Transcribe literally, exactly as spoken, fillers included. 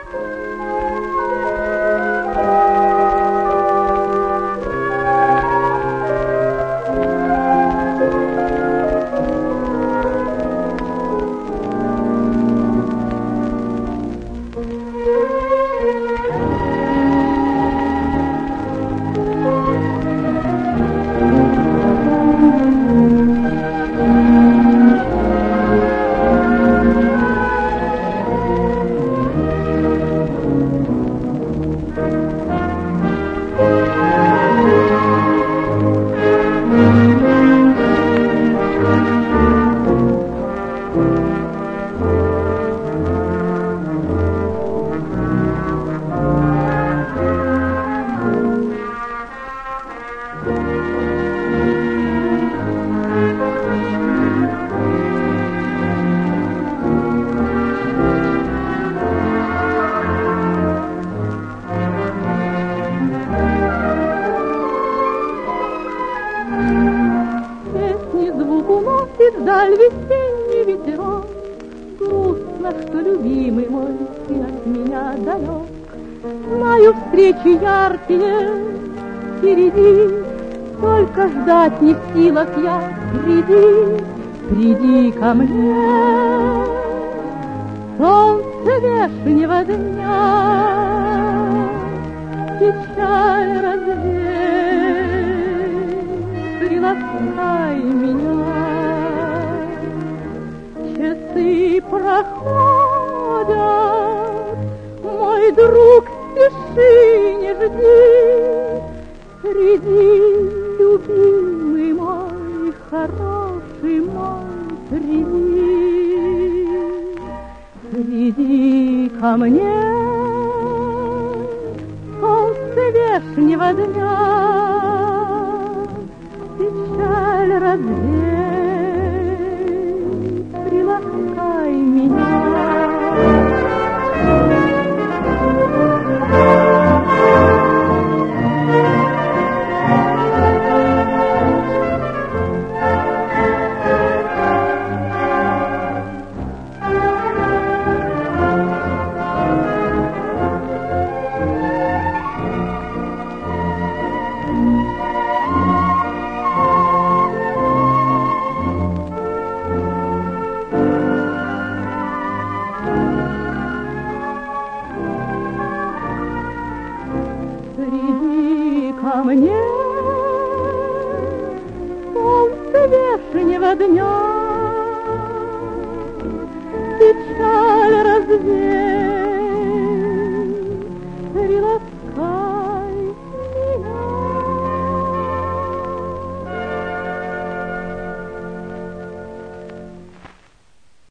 Вдаль весенний ветерок, грустно, что любимый мой, ты от меня далек. Знаю, встречи яркие впереди, только ждать не в силах я. Приди, приди ко мне, солнце вешнего дня, печаль развей, приласкай меня. Часы проходят, мой друг, спеши, не жди. Приди, любимый мой, хороший мой, приди. Приди ко мне, солнце вешнего дня, печаль развей, приласкай меня. Приди ко мне, солнце вешнего дня.